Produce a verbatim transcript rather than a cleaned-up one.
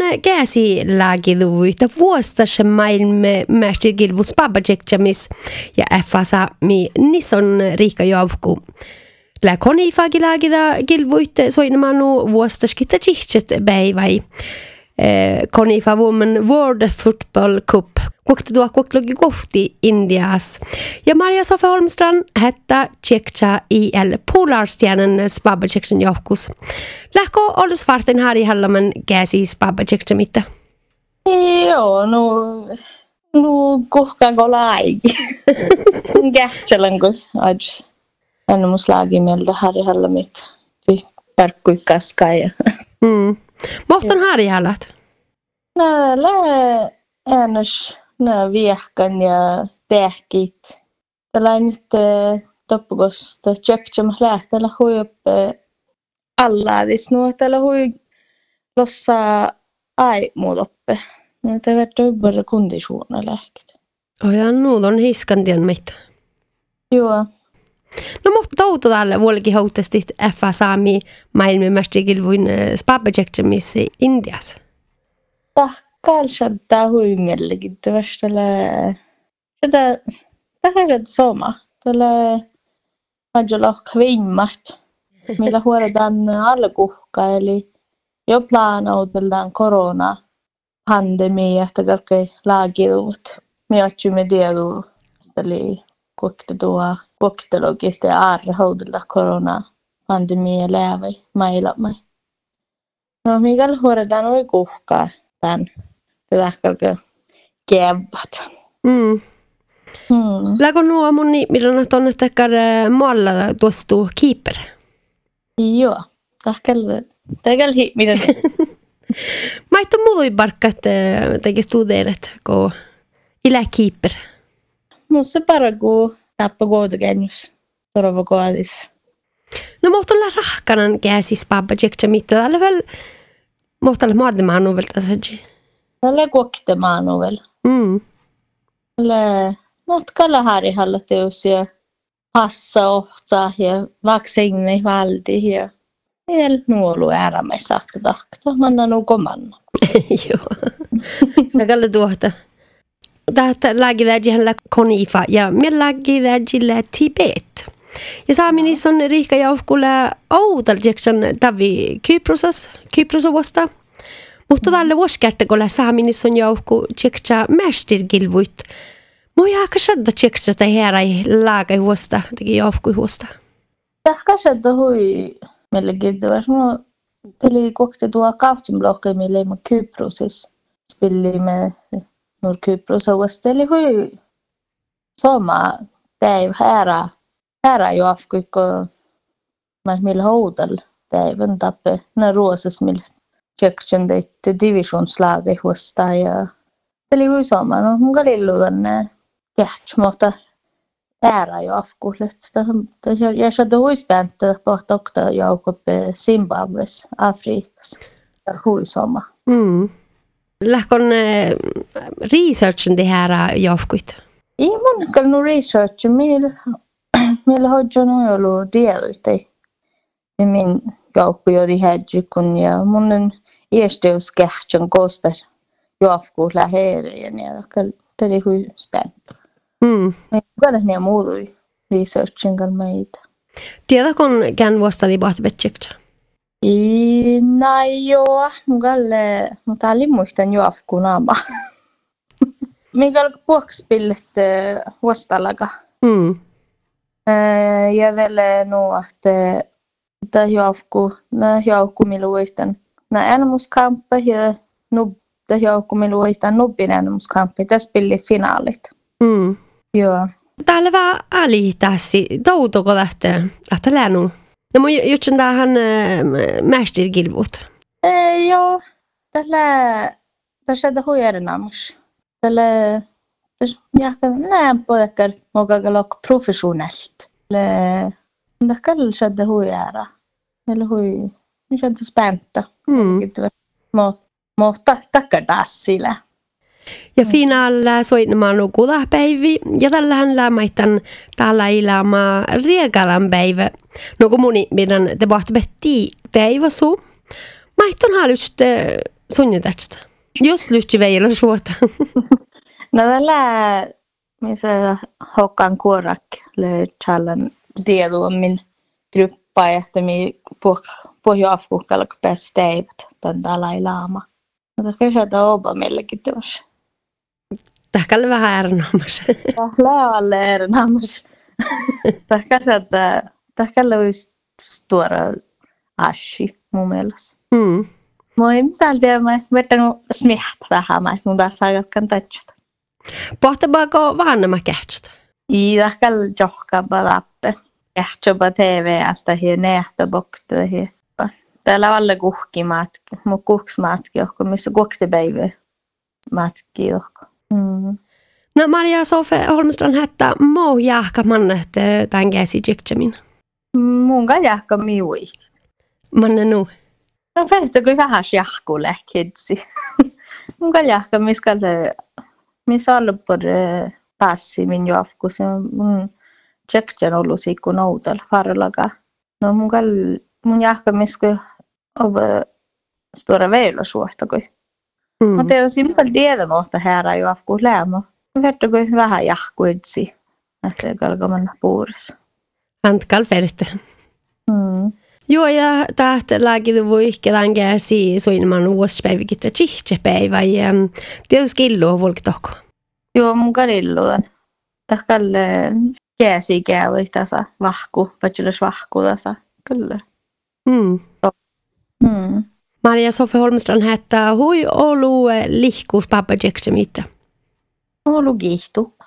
käsilääkiluvuita vuostas maailme mästirgilvus babajekjamis ja F-asa mi nisson riikka joukku. Lä konifagilagida gilvuit soinamanu vuostas kitta chihtset päiväi. Konifa Women World Football Cup. Kuokti tuo kuokti kohti Indias. Ja Maria Sofia Holmstrand hetta tjekcha I L Polarstjärnen spabbajection johkus. Lähkö olus varten Harri Hallaman käsi spabbajection mitä? Joo, no no kuhkaako laiki. Kähtselanko ajus. Ännu mus laagi mieltä Harri Hallamit. Parkkui kaskaja. Mm. Mohton Harri Hallat? Nää lää äänös nää viehkan ja tähkit. Tällä nyt toppukosta tjökkämäs lähtellä hui oppe allaadis. No tällä hui lossa ai muut oppe. No tämä on kondisuuna lähkit. Oja, nuut on hiskantien meitä. Joo. No mutta toutu tälle vuolikin houtesti F A Saami maailmanmästarikilvuin spabbajektamissi Indias. Tahkal tämä huimellekin. Tämä Tätä tähän sama. Tällä ajalla kviimmat. Millä huoletaan alkuhka eli jo planautellaan korona pandemia että kaikki laagiluvut. Me atsymme tieduu. Eli kuoktetua kuoktelogista ja aarrehoudella korona pandemia läävä mailamme. No mikäli huoletaan oi kuhkaa tämän. Tätä kaikki kevat. Mm. Hmm. Läkö nuo mun niin, milloin tuonne takar maalla tuostuu keeper? Joo, tahkelle. Tahkelle hi, mitä ne? Mä et ole muutui barkkat teki studeerat, kun ilä keeper. Musta paraku tappa kootokennus. Torva koodis. No muhtalla rahkanan käsis babbajektja mitä tällä väl muhtalla maaddemaan nuvelta sadji. Tällä kuokitemaan nuvel. Mm. Tällä notkalla Harihalla teosia hassa ohtaa ja vaksinne valti ja el nuolu äärämme saakka tahta. Manna nuuko manna. Joo. Näkällä tuota. Tähtä lääkiväjällä Konifa ja me lääkiväjällä Tibet. Ja saaminis on riikka joukkulla outaljeksän tavi Kyprosas, Kyprosovasta. Mutta tällä vuosikertakolla saaminis on joukku tjeksä mästirgilvuit. Moi aika shadda tjeksä tai heräi laagai huosta, teki joukku huosta. Tähkä shadda hui meille kiittäväs. No, eli kokti tuo kautsimblokki, mille me Kyprosis spillimme nur Kyprosovasta. Eli hui sama päivä herää. Herää joukku, kun millä houdalla päivän tappe. Nää ruosas millä tjeksän teitte divisionslaagi huosta. Ja eli hui sama. No, mun kalilluudan nää. Kähtsmota äära jo afkullista. Ja se on huispääntä pohtoukta joukoppe Zimbabwes, Afrikassa. Ja huisoma. Mm. Lähkon researchen det här joukkuit? Ei mun kallu research. Meillä meillä on ollut tiedoita. Ja min joukku jodi hädjykun ja mun on iästeus kähtsän koostar joukkuilla heereen. Ja tämä oli huispääntä. Mm. Me kyllä ne muutui researchin kan meitä. Tiedätkö, kän vuosta oli bahtibetjekta? I näin joo, mulle mutta oli muistan jo afkunaama. Mikäl puokspillet vuostalaga. Mm. Ja tälle nuo että ta joukku, na joukku miluitan. Na animuskamppa ja nub ta joukku miluitan nubbin animuskamppa. Tässä pilli finaalit. Mm. Joo. Täällä vaan ali tässä, toutoko lähtee, lähtee länu. No mun jutsen tähän mästirgilvut. Eh, joo, tällä, tässä on huijärnaamus. Tällä, ehkä näen puolekkaan mukaan lokka professionellt. Tällä, ehkä on huijärä. Meillä hui, nyt on späntä. Mm. Mutta takkardaas sillä. Ja finaalla soittamaan nukuta päivi ja tällähän lämmäitän täällä ilmaa riekalan päivä. No kun muni meidän te vahti päivi suu. Maitton halusti Sunnitettsta. Just lyhti veillä suota. No tällä, missä hokkaan kuorak, le challan tiedon min gruppa, että mi pohjoafkuhkalla pääsi teivät tämän Dalai Lama. Mutta kyllä se on meillekin tuossa. Tähkälle vähän erinomaisen. Tähkälle on erinomaisen. Tähkälle olisi tuoda ashi mun mielestä. Mm. Mä en mitään tiedä, mä vettänyt smihtä vähän, mä mun taas aikaan tätsötä. Pohtabaako vähän nämä kähtsät? I tähkälle johkaanpa lappe. Kähtsöpä T V-stä hier nähtöbokta hier. Täällä on alle kuhkimatki, mun kuhksmatki, missä kuhtipäivä matki johko. Mm. No Maria Sofe Holmstrand hättä muu jahka mannet tämän käsi tjekkämin. Mun kan jahka miuit. Manne nu. No färstä kyllä vähän jahkulle kidsi. Mun kan jahka miskalle missä ollut por passi min jafku se mun tjekkän ollut sikku noutalla farlaga. No mun kan mun jahka miska over stora veillä suohtagoi. Mm. Mutta jos simpel tiedä mohta herra jafku lämmo. Vertagoi vähän jahkuitsi. Että kalkaman puurissa. Antkal färte. Mm. Joo, ja tähtä lääkitä voi ihkelään käsi soinman vuosipäivikittä tsihtäpäivä ja tietysti killoa volkitoko. Joo, mun kadilluun. Tähkälle käsi käy tässä vahku, patselas vahku tässä. Kyllä. Mm. Mm. Maria Sofe Holmstrand hättää hui olu lihkuus pappa tjeksämittä. Olu kiihtu.